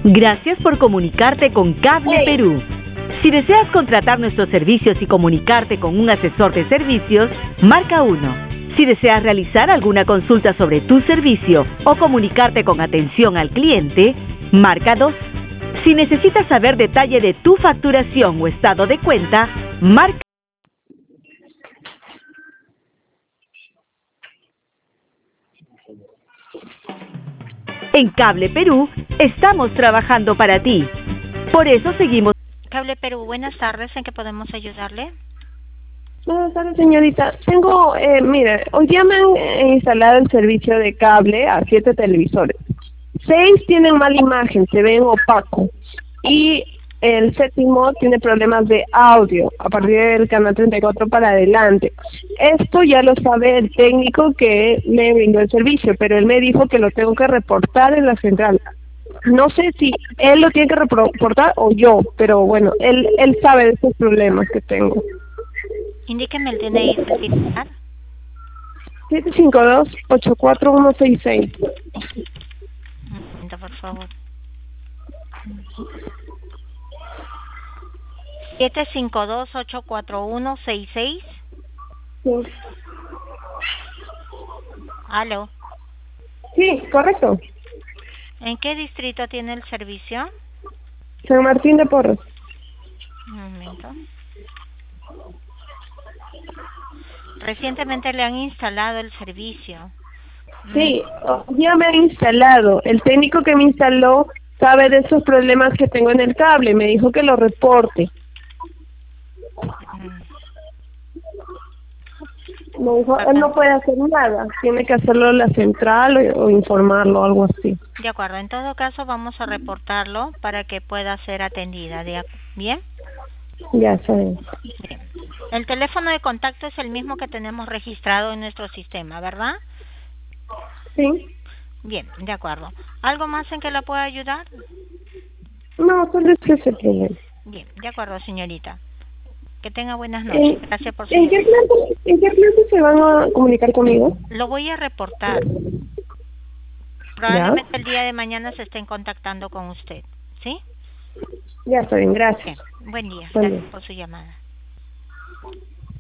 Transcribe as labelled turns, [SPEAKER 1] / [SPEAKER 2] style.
[SPEAKER 1] Gracias por comunicarte con Cable Perú. Si deseas contratar nuestros servicios y comunicarte con un asesor de servicios, marca 1. Si deseas realizar alguna consulta sobre tu servicio o comunicarte con atención al cliente, marca 2. Si necesitas saber detalle de tu facturación o estado de cuenta, marca. En Cable Perú estamos trabajando para ti. Por eso seguimos.
[SPEAKER 2] Cable Perú, buenas tardes. ¿En qué podemos ayudarle?
[SPEAKER 3] Buenas tardes, señorita. Tengo, mire, hoy día me han instalado el servicio de cable a 7 televisores. 6 tienen mala imagen, se ven opaco. Y el séptimo tiene problemas de audio, a partir del canal 34 para adelante. Esto ya lo sabe el técnico que me brindó el servicio, pero él me dijo que lo tengo que reportar en la central. No sé si él lo tiene que reportar o yo, pero bueno, él sabe de estos problemas que tengo.
[SPEAKER 2] Indíqueme el DNI celular.
[SPEAKER 3] 752-84166.
[SPEAKER 2] Un momento, por favor. 752-841-66.
[SPEAKER 3] Sí.
[SPEAKER 2] ¿Aló?
[SPEAKER 3] Sí, correcto.
[SPEAKER 2] ¿En qué distrito tiene el servicio?
[SPEAKER 3] San Martín de Porres.
[SPEAKER 2] Un momento. Recientemente le han instalado el servicio.
[SPEAKER 3] Sí, ya me han instalado. El técnico que me instaló sabe de esos problemas que tengo en el cable. Me dijo que lo reporte. Me dijo, él no puede hacer nada. Tiene que hacerlo la central o informarlo, algo así.
[SPEAKER 2] De acuerdo. En todo caso, vamos a reportarlo para que pueda ser atendida. ¿Bien?
[SPEAKER 3] Ya sabes.
[SPEAKER 2] Bien. El teléfono de contacto es el mismo que tenemos registrado en nuestro sistema, ¿verdad?
[SPEAKER 3] Sí.
[SPEAKER 2] Bien, de acuerdo. ¿Algo más en que la pueda ayudar?
[SPEAKER 3] No, solo es ese problema.
[SPEAKER 2] Bien, de acuerdo, señorita. Que tenga buenas noches. Gracias por su
[SPEAKER 3] ¿En qué planta se van a comunicar conmigo?
[SPEAKER 2] Lo voy a reportar. Probablemente el día de mañana se estén contactando con usted. ¿Sí?
[SPEAKER 3] Ya está bien, gracias.
[SPEAKER 2] Bien. Buen día.
[SPEAKER 3] Buen
[SPEAKER 2] Gracias
[SPEAKER 3] día.
[SPEAKER 2] por su llamada.